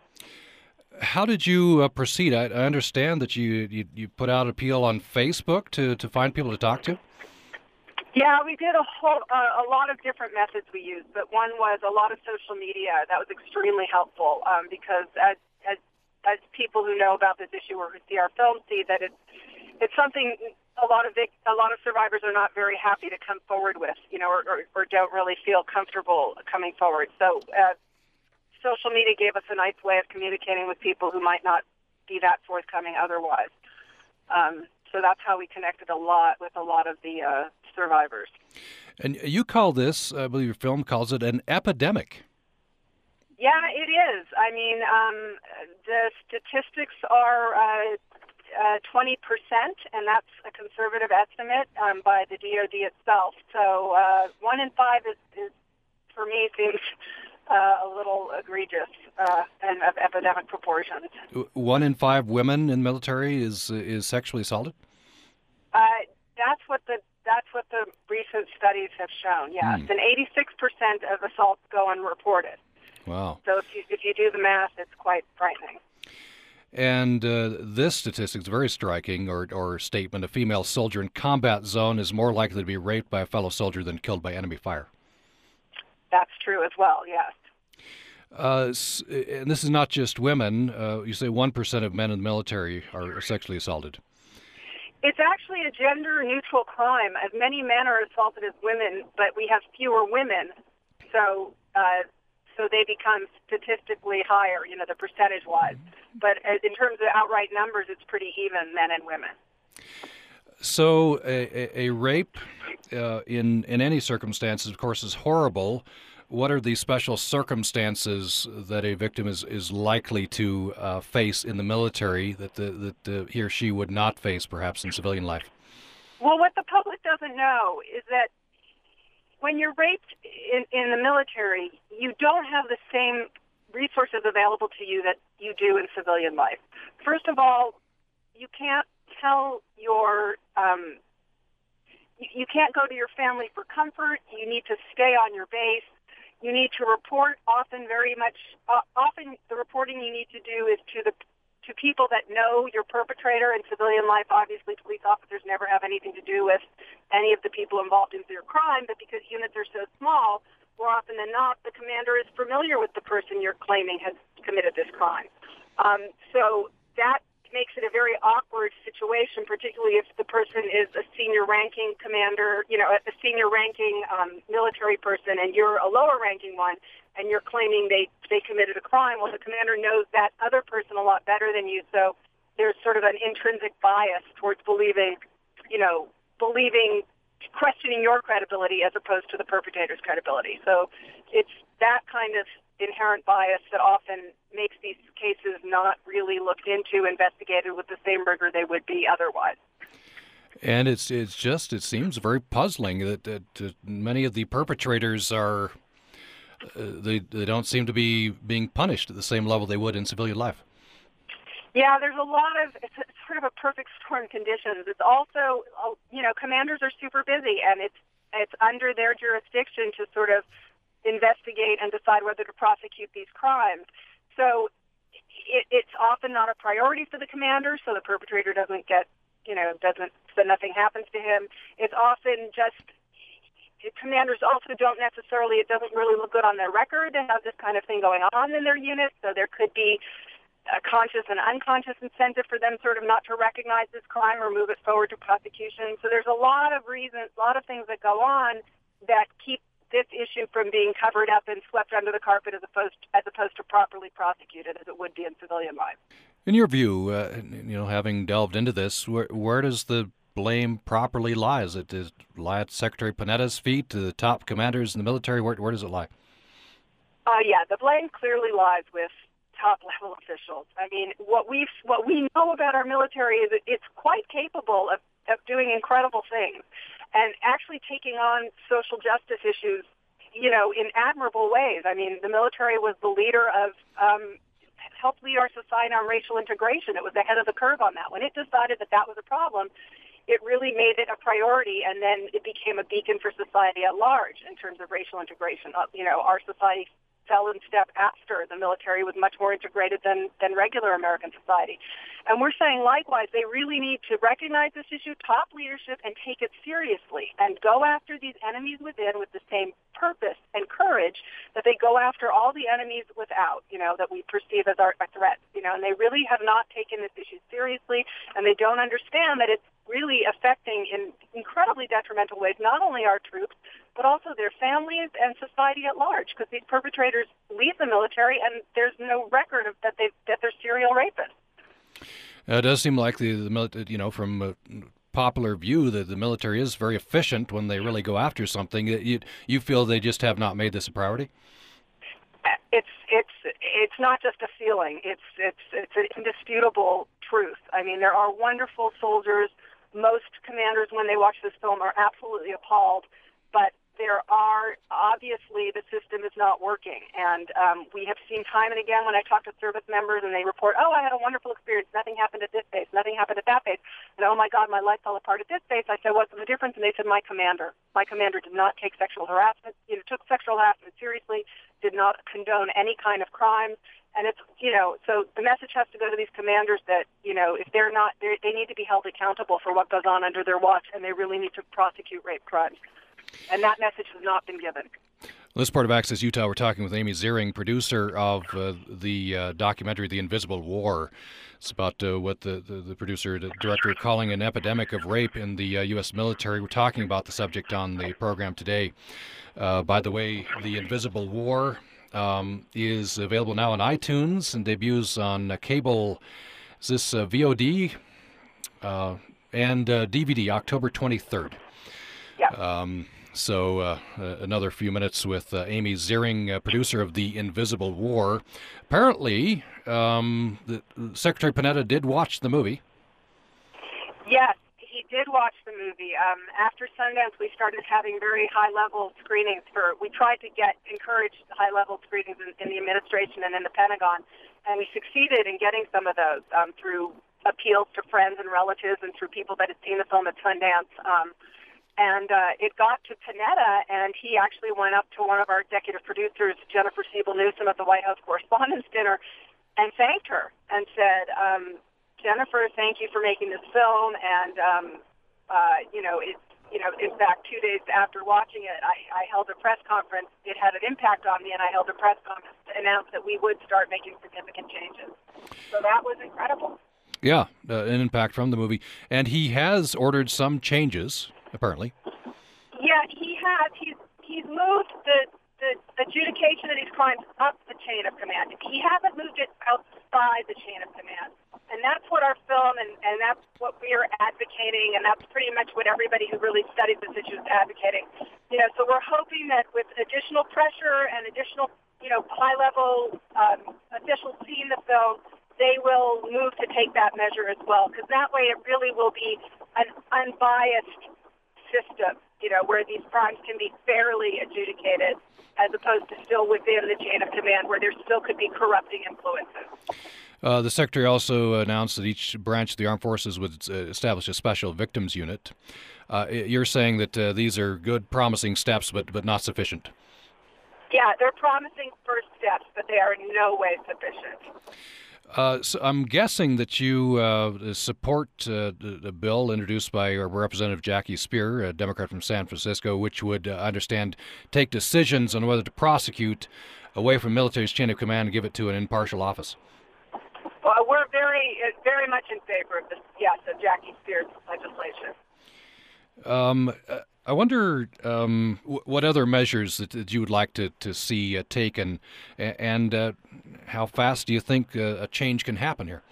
Speaker 2: How did you uh, proceed? I, I understand that you, you you put out an appeal on Facebook to, to find people to talk to.
Speaker 7: Yeah, we did a whole uh, a lot of different methods we used, but one was a lot of social media. That was extremely helpful um, because as, as as people who know about this issue or who see our film see that it's it's something a lot of vic- a lot of survivors are not very happy to come forward with, you know, or, or, or don't really feel comfortable coming forward. So. Uh, Social media gave us a nice way of communicating with people who might not be that forthcoming otherwise. Um, so that's how we connected a lot with a lot of the uh, survivors.
Speaker 2: And you call this, I believe your film calls it, an epidemic.
Speaker 7: Yeah, it is. I mean, um, the statistics are uh, uh, twenty percent, and that's a conservative estimate um, by the D O D itself. So uh, one in five is, is for me, seems... Uh, a little egregious uh, and of epidemic proportions.
Speaker 2: One in five women in the military is is sexually assaulted?
Speaker 7: Uh, that's what the that's what the recent studies have shown. Yes, mm. and eighty-six percent of assaults go unreported.
Speaker 2: Wow!
Speaker 7: So if you if you do the math, it's quite frightening.
Speaker 2: And uh, this statistic is very striking, or or statement: a female soldier in combat zone is more likely to be raped by a fellow soldier than killed by enemy fire.
Speaker 7: That's true as well, yes.
Speaker 2: Uh, and this is not just women. Uh, you say one percent of men in the military are sexually assaulted.
Speaker 7: It's actually a gender-neutral crime. As many men are assaulted as women, but we have fewer women, so uh, so they become statistically higher, you know, the percentage-wise. But in terms of outright numbers, it's pretty even, men and women.
Speaker 2: So a, a, a rape uh, in in any circumstances, of course, is horrible. what are the special circumstances that a victim is, is likely to uh, face in the military that the, that the, he or she would not face perhaps in civilian life?
Speaker 7: Well, what the public doesn't know is that when you're raped in, in the military, you don't have the same resources available to you that you do in civilian life. First of all, you can't tell your, um, you, you can't go to your family for comfort. You need to stay on your base. You need to report often very much, uh, often the reporting you need to do is to the to people that know your perpetrator. In civilian life, obviously, police officers never have anything to do with any of the people involved in their crime, but because units are so small, more often than not, the commander is familiar with the person you're claiming has committed this crime. Um, so that makes it a very awkward situation, particularly if the person is a senior-ranking commander, you know, a senior-ranking um, military person, and you're a lower-ranking one, and you're claiming they, they committed a crime. Well, the commander knows that other person a lot better than you, so there's sort of an intrinsic bias towards believing, you know, believing, questioning your credibility as opposed to the perpetrator's credibility. So it's that kind of inherent bias that often makes these cases not really looked into, investigated with the same rigor they would be otherwise.
Speaker 2: And it's it's just, it seems very puzzling that, that, that many of the perpetrators are, uh, they, they don't seem to be being punished at the same level they would in civilian life.
Speaker 7: Yeah, there's a lot of, it's a, sort of a perfect storm conditions. It's also, uh, you know, commanders are super busy, and it's it's under their jurisdiction to sort of investigate and decide whether to prosecute these crimes. So it, it's often not a priority for the commander, so the perpetrator doesn't get, you know, doesn't, so nothing happens to him. It's often just, commanders also don't necessarily, it doesn't really look good on their record to have this kind of thing going on in their unit, so there could be a conscious and unconscious incentive for them sort of not to recognize this crime or move it forward to prosecution. So there's a lot of reasons, a lot of things that go on that keep this issue from being covered up and swept under the carpet as opposed as opposed to properly prosecuted as it would be in civilian life.
Speaker 2: In your view, uh, you know, having delved into this, where, where does the blame properly lie? Is it is lie at Secretary Panetta's feet, to the top commanders in the military? Where, where does it lie?
Speaker 7: Uh, yeah, the blame clearly lies with top-level officials. I mean, what we what we know about our military is that it's quite capable of, of doing incredible things and actually taking on social justice issues, you know, in admirable ways. I mean, the military was the leader of, um, helped lead our society on racial integration. It was ahead of the curve on that. When it decided that that was a problem, it really made it a priority, and then it became a beacon for society at large in terms of racial integration. Uh, you know, our society fell in step after. The military was much more integrated than, than regular American society. And we're saying, likewise, they really need to recognize this issue, top leadership, and take it seriously and go after these enemies within with the same purpose and courage that they go after all the enemies without, you know, that we perceive as our, our threats, you know, and they really have not taken this issue seriously, and they don't understand that it's really affecting in incredibly detrimental ways not only our troops, but also their families and society at large, because these perpetrators leave the military and there's no record of that they that they're serial rapists.
Speaker 2: Uh, it does seem like the, the military, you know, from a popular view, that the military is very efficient when they really go after something. You you feel they just have not made this a priority?
Speaker 7: It's it's it's not just a feeling. It's it's it's an indisputable truth. I mean, there are wonderful soldiers. Most commanders, when they watch this film, are absolutely appalled. But there are, obviously, the system is not working. And um, we have seen time and again when I talk to service members and they report, oh, I had a wonderful experience. Nothing happened at this base. Nothing happened at that base. And, oh, my God, my life fell apart at this base. I said, what's the difference? And they said, my commander. My commander did not take sexual harassment, you know, took sexual harassment seriously, did not condone any kind of crimes. And it's, you know, so the message has to go to these commanders that, you know, if they're not, they're, they need to be held accountable for what goes on under their watch, and they really need to prosecute rape crimes. And that message has not been given.
Speaker 2: This part of Access Utah, we're talking with Amy Ziering, producer of uh, the uh, documentary The Invisible War. It's about uh, what the, the, the producer, the director, are calling an epidemic of rape in the uh, U S military. We're talking about the subject on the program today. Uh, by the way, The Invisible War um, is available now on iTunes and debuts on uh, cable. Is this uh, V O D uh, and uh, D V D October twenty-third?
Speaker 7: Yeah.
Speaker 2: Um, So uh, uh, another few minutes with uh, Amy Ziering, uh, producer of The Invisible War. Apparently, um, the, Secretary Panetta did watch the movie.
Speaker 7: Yes, he did watch the movie. Um, after Sundance, we started having very high-level screenings for. We tried to get encourage high-level screenings in, in the administration and in the Pentagon, and we succeeded in getting some of those um, through appeals to friends and relatives and through people that had seen the film at Sundance. Um, and uh, it got to Panetta, and he actually went up to one of our executive producers, Jennifer Siebel Newsom, at the White House Correspondents' Dinner, and thanked her and said, um, Jennifer, thank you for making this film. And, um, uh, you know, it, you know, in fact, two days after watching it, I, I held a press conference. It had an impact on me, and I held a press conference to announce that we would start making significant changes. So that was incredible.
Speaker 2: Yeah, uh, an impact from the movie. And he has ordered some changes, apparently.
Speaker 7: Yeah, he has. He's, he's moved the, the adjudication of these crimes up the chain of command. He hasn't moved it outside the chain of command. And that's what our film and, and that's what we are advocating, and that's pretty much what everybody who really studies this issue is advocating. You know, so we're hoping that with additional pressure and additional, you know, high-level um, officials seeing the film, they will move to take that measure as well, because that way it really will be an unbiased system, you know, where these crimes can be fairly adjudicated as opposed to still within the chain of command where there still could be corrupting influences.
Speaker 2: Uh, the Secretary also announced that each branch of the armed forces would uh, establish a special victims unit. Uh, you're saying that uh, these are good, promising steps, but, but not sufficient.
Speaker 7: Yeah, they're promising first steps, but they are in no way sufficient.
Speaker 2: Uh, so I'm guessing that you uh, support uh, the, the bill introduced by uh, Representative Jackie Speier, a Democrat from San Francisco, which would, uh, I understand, take decisions on whether to prosecute away from military's chain of command and give it to an impartial office.
Speaker 7: Well, we're very, very much in favor of this, yes, of Jackie Speier's legislation.
Speaker 2: Um, I wonder um, w- what other measures that, that you would like to, to see uh, taken, and uh, how fast do you think uh, a change can happen here?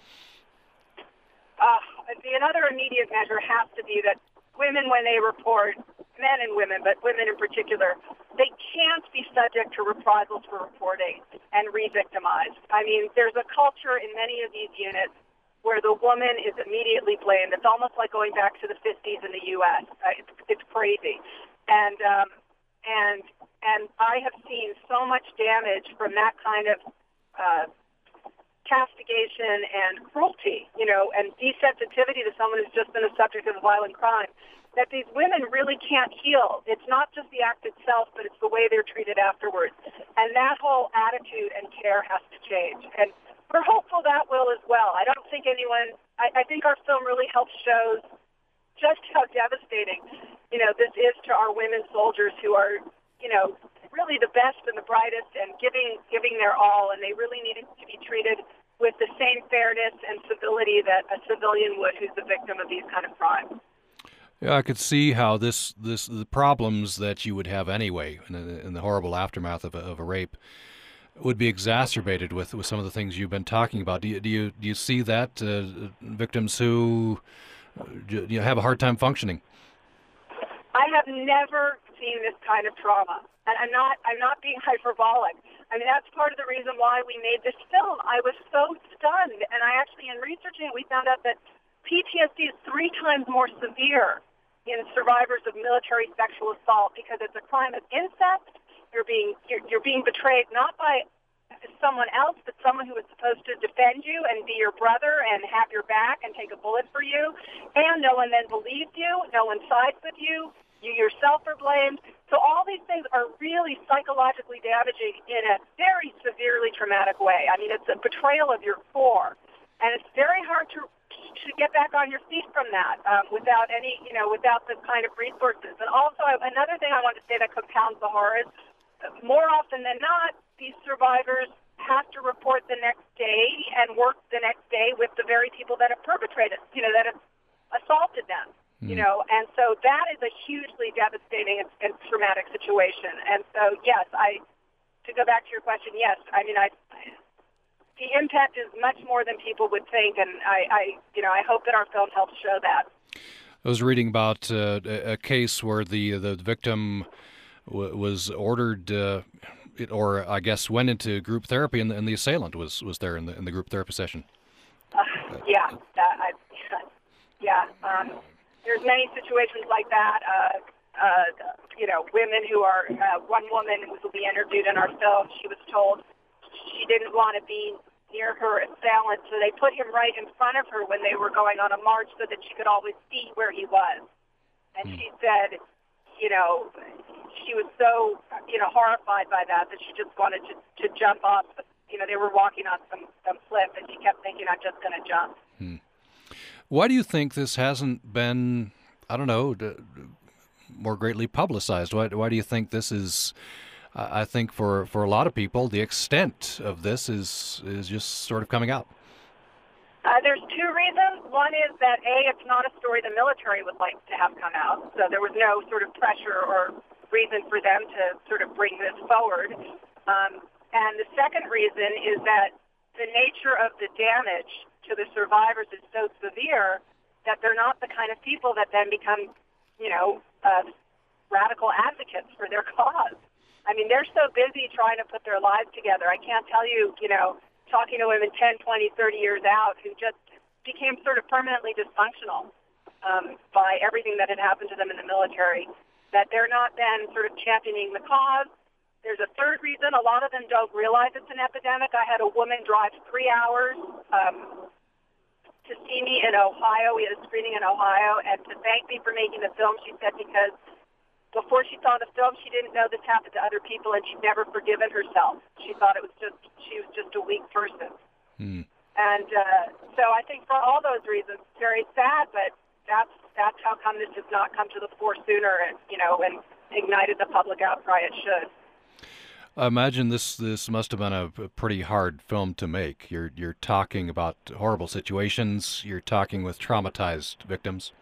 Speaker 7: Uh, the another immediate measure has to be that women, when they report, men and women, but women in particular, they can't be subject to reprisals for reporting and re-victimized. I mean, there's a culture in many of these units where the woman is immediately blamed. It's almost like going back to the fifties in the U S Uh, it's, it's crazy. And, um, and, and I have seen so much damage from that kind of uh, castigation and cruelty, you know, and desensitivity to someone who's just been a subject of a violent crime, that these women really can't heal. It's not just the act itself, but it's the way they're treated afterwards. And that whole attitude and care has to change. And we're hopeful that will as well. I don't think anyone, I, I think our film really helps shows just how devastating, you know, this is to our women soldiers who are, you know, really the best and the brightest and giving giving their all, and they really need to be treated with the same fairness and civility that a civilian would who's the victim of these kind of crimes.
Speaker 2: Yeah, I could see how this, this the problems that you would have anyway in, in the horrible aftermath of a, of a rape would be exacerbated with, with some of the things you've been talking about. Do you do you, do you see that uh, victims who uh, you know, have a hard time functioning?
Speaker 7: I have never seen this kind of trauma, and I'm not I'm not being hyperbolic. I mean, that's part of the reason why we made this film. I was so stunned, and I actually, in researching it, we found out that P T S D is three times more severe in survivors of military sexual assault because it's a crime of incest. You're being you're, you're being betrayed not by someone else, but someone who is supposed to defend you and be your brother and have your back and take a bullet for you, and no one then believes you, no one sides with you, you yourself are blamed. So all these things are really psychologically damaging in a very severely traumatic way. I mean, it's a betrayal of your core, and it's very hard to to get back on your feet from that um, without any, you know, without the kind of resources. And also, another thing I want to say that compounds the horror is, more often than not, these survivors have to report the next day and work the next day with the very people that have perpetrated, you know, that have assaulted them, mm. you know. And so that is a hugely devastating and, and traumatic situation. And so, yes, I, to go back to your question, yes, I mean, I, the impact is much more than people would think, and I, I, you know, I hope that our film helps show that.
Speaker 2: I was reading about uh, a a case where the the victim w- was ordered, uh, it, or I guess went into group therapy, and the, and the assailant was, was there in the in the group therapy session.
Speaker 7: Uh, yeah, that, I, yeah. Um, there's many situations like that. Uh, uh, you know, women who are uh, one woman who will be interviewed in our film. She was told she didn't want to be near her assailant, so they put him right in front of her when they were going on a march so that she could always see where he was. And she said, you know, she was so, you know, horrified by that that she just wanted to, to jump off. You know, they were walking on some, some cliff, and she kept thinking, I'm just going to jump.
Speaker 2: Hmm. Why do you think this hasn't been, I don't know, d- more greatly publicized? Why, why do you think this is... I think for, for a lot of people, the extent of this is is just sort of coming out.
Speaker 7: Uh, there's two reasons. One is that, A, it's not a story the military would like to have come out, so there was no sort of pressure or reason for them to sort of bring this forward. Um, and the second reason is that the nature of the damage to the survivors is so severe that they're not the kind of people that then become, you know, uh, radical advocates for their cause. I mean, they're so busy trying to put their lives together. I can't tell you, you know, talking to women ten, twenty, thirty years out who just became sort of permanently dysfunctional um, by everything that had happened to them in the military, that they're not then sort of championing the cause. There's a third reason. A lot of them don't realize it's an epidemic. I had a woman drive three hours um, to see me in Ohio. We had a screening in Ohio, and to thank me for making the film, she said, because before she saw the film, she didn't know this happened to other people, and she'd never forgiven herself. She thought it was just she was just a weak person.
Speaker 2: Hmm.
Speaker 7: And uh, so I think for all those reasons, it's very sad, but that's that's how come this has not come to the fore sooner, and you know, and ignited the public outcry it should.
Speaker 2: I imagine this this must have been a, a pretty hard film to make. You're you're talking about horrible situations. You're talking with traumatized victims.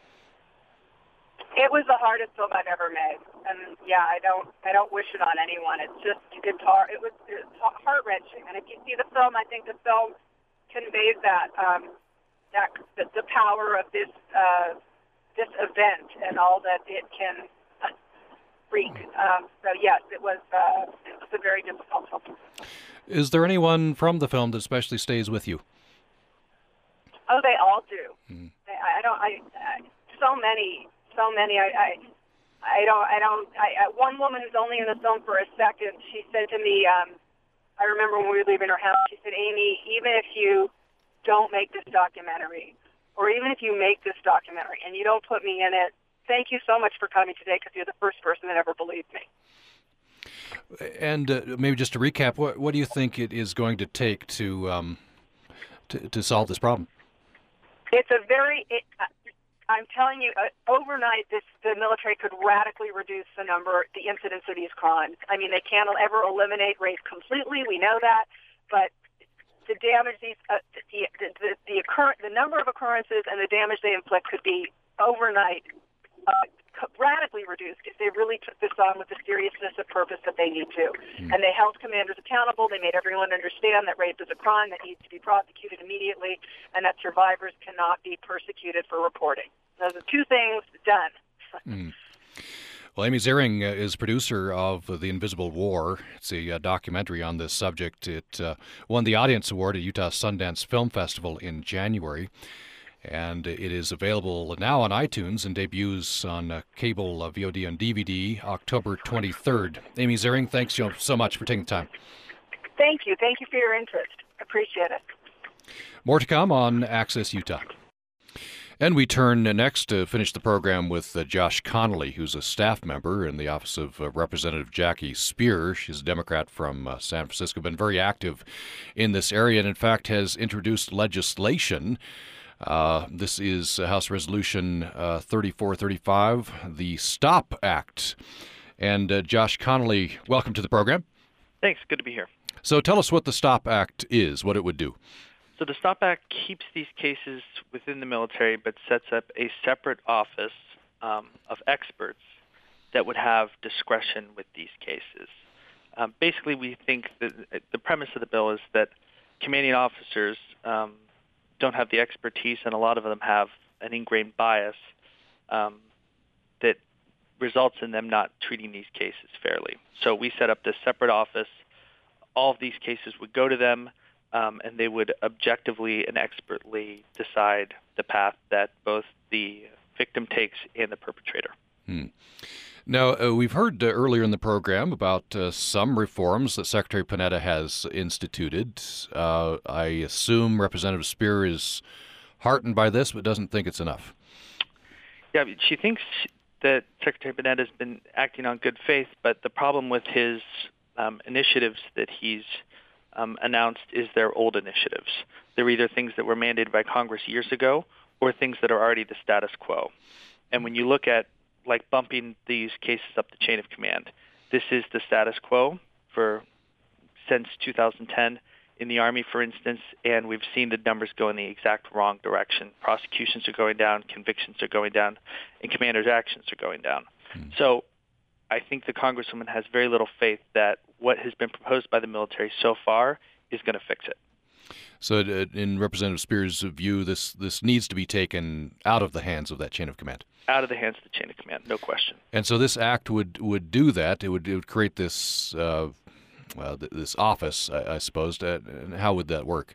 Speaker 7: It was the hardest film I've ever made, and yeah, I don't, I don't wish it on anyone. It's just, it's hard. It was, it was heart wrenching, and if you see the film, I think the film conveys that, um, that the, the power of this, uh, this event and all that it can wreak. Um, so yes, it was, uh, it was a very difficult film.
Speaker 2: Is there anyone from the film that especially stays with you?
Speaker 7: Oh, they all do.
Speaker 2: Hmm.
Speaker 7: I, I don't. I, I so many. So many. I, I, I don't. I don't. I, I, one woman who's only in the film for a second. She said to me, um, I remember when we were leaving her house. She said, "Amy, even if you don't make this documentary, or even if you make this documentary and you don't put me in it, thank you so much for coming today because you're the first person that ever believed me."
Speaker 2: And uh, maybe just to recap, what what do you think it is going to take to um, to, to solve this problem?
Speaker 7: It's a very. It, uh, I'm telling you, uh, overnight, this the military could radically reduce the number, the incidence of these crimes. I mean, they can't ever eliminate rape completely. We know that, but the damage these, uh, the the the, the, occur- the number of occurrences and the damage they inflict could be overnight uh, radically reduced if they really took this on with the seriousness of purpose that they need to. Mm. And they held commanders accountable. They made everyone understand that rape is a crime that needs to be prosecuted immediately, and that survivors cannot be persecuted for reporting. Those are two things done.
Speaker 2: Mm. Well, Amy Ziering uh, is producer of uh, The Invisible War. It's a uh, documentary on this subject. It uh, won the Audience Award at Utah Sundance Film Festival in January. And it is available now on iTunes and debuts on uh, cable, uh, V O D, and D V D October twenty-third. Amy Ziering, thanks so much for taking the time.
Speaker 7: Thank you. Thank you for your interest. Appreciate it.
Speaker 2: More to come on Access Utah. And we turn next to finish the program with uh, Josh Connolly, who's a staff member in the office of uh, Representative Jackie Speier. She's a Democrat from uh, San Francisco, been very active in this area, and in fact has introduced legislation. Uh, this is House Resolution uh, thirty-four thirty-five, the STOP Act. And uh, Josh Connolly, welcome to the program.
Speaker 8: Thanks. Good to be here.
Speaker 2: So tell us what the STOP Act is, what it would do.
Speaker 8: So the STOP Act keeps these cases within the military, but sets up a separate office um, of experts that would have discretion with these cases. Um, basically, we think that the premise of the bill is that commanding officers um, don't have the expertise, and a lot of them have an ingrained bias um, that results in them not treating these cases fairly. So we set up this separate office. All of these cases would go to them, um, and they would objectively and expertly decide the path that both the victim takes and the perpetrator.
Speaker 2: Hmm. Now, uh, we've heard uh, earlier in the program about uh, some reforms that Secretary Panetta has instituted. Uh, I assume Representative Speier is heartened by this, but doesn't think it's enough.
Speaker 8: Yeah, she thinks that Secretary Panetta has been acting on good faith, but the problem with his um, initiatives that he's um, announced is they're old initiatives. They're either things that were mandated by Congress years ago or things that are already the status quo. And when you look at like bumping these cases up the chain of command, this is the status quo for since two thousand ten in the Army, for instance, and we've seen the numbers go in the exact wrong direction. Prosecutions are going down, convictions are going down, and commanders' actions are going down. Hmm. So I think the Congresswoman has very little faith that what has been proposed by the military so far is going to fix it.
Speaker 2: So uh, in Representative Speier's view, this, this needs to be taken out of the hands of that chain of command.
Speaker 8: Out of the hands of the chain of command, no question.
Speaker 2: And so this act would, would do that. It would, it would create this uh, well, th- this office, I, I suppose. Uh, and how would that work?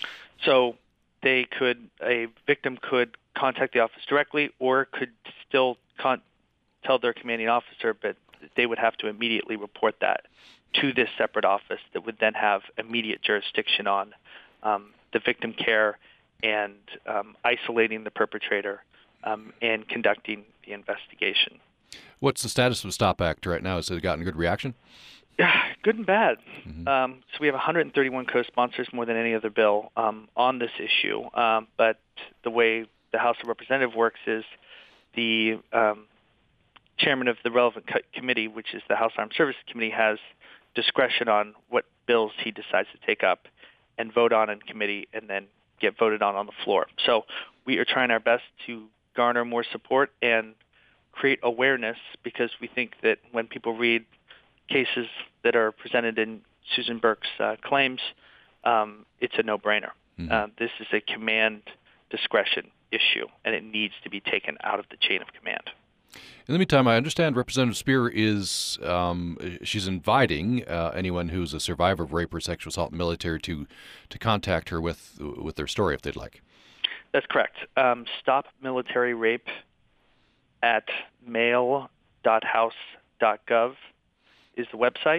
Speaker 8: So they could, a victim could contact the office directly, or could still con- tell their commanding officer, but they would have to immediately report that to this separate office that would then have immediate jurisdiction on um, the victim care and um, isolating the perpetrator um, and conducting the investigation.
Speaker 2: What's the status of the STOP Act right now? Has it gotten good reaction?
Speaker 8: Yeah, good and bad.
Speaker 2: Mm-hmm.
Speaker 8: Um, so we have one hundred thirty-one co-sponsors, more than any other bill, um, on this issue. Um, but the way the House of Representatives works is the um, chairman of the relevant co- committee, which is the House Armed Services Committee, has discretion on what bills he decides to take up and vote on in committee and then get voted on on the floor. So we are trying our best to garner more support and create awareness, because we think that when people read cases that are presented in Susan Burke's uh, claims, um, it's a no-brainer. Mm-hmm. Uh, this is a command discretion issue, and it needs to be taken out of the chain of command.
Speaker 2: In the meantime, I understand Representative Speier is um, she's inviting uh, anyone who's a survivor of rape or sexual assault in the military to to contact her with with their story if they'd like.
Speaker 8: That's correct. Um, Stop Military Rape at mail dot house dot gov is the website.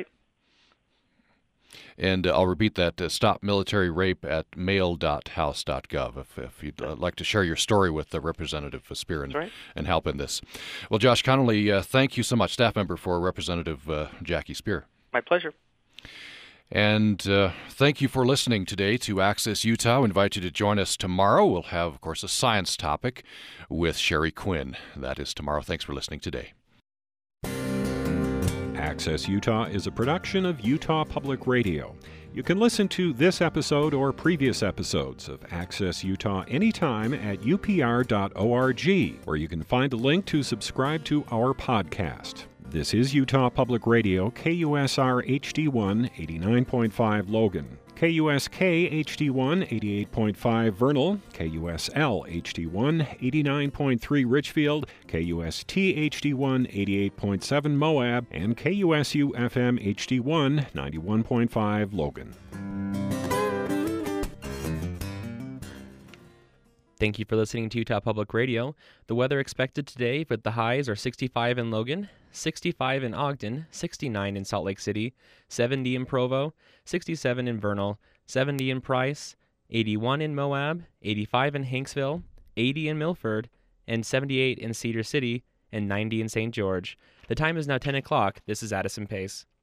Speaker 2: And uh, I'll repeat that, uh, Stop Military Rape at mail dot house dot gov if, if you'd uh, like to share your story with the Representative Speier and,
Speaker 8: right.
Speaker 2: and help in this. Well, Josh Connolly, uh, thank you so much, staff member for Representative uh, Jackie Speier.
Speaker 8: My pleasure.
Speaker 2: And uh, thank you for listening today to Access Utah. We invite you to join us tomorrow. We'll have, of course, a science topic with Sherry Quinn. That is tomorrow. Thanks for listening today.
Speaker 9: Access Utah is a production of Utah Public Radio. You can listen to this episode or previous episodes of Access Utah anytime at U P R dot org, where you can find a link to subscribe to our podcast. This is Utah Public Radio, K U S R H D one, eighty-nine point five Logan, K U S K H D one, eighty-eight point five Vernal, K U S L H D one, eighty-nine point three Richfield, K U S T H D one, eighty-eight point seven Moab, and K U S U F M H D one, ninety-one point five Logan.
Speaker 6: Thank you for listening to Utah Public Radio. The weather expected today, with the highs are sixty-five in Logan, sixty-five in Ogden, sixty-nine in Salt Lake City, seventy in Provo, sixty-seven in Vernal, seventy in Price, eighty-one in Moab, eighty-five in Hanksville, eighty in Milford, and seventy-eight in Cedar City, and ninety in Saint George. The time is now ten o'clock. This is Addison Pace.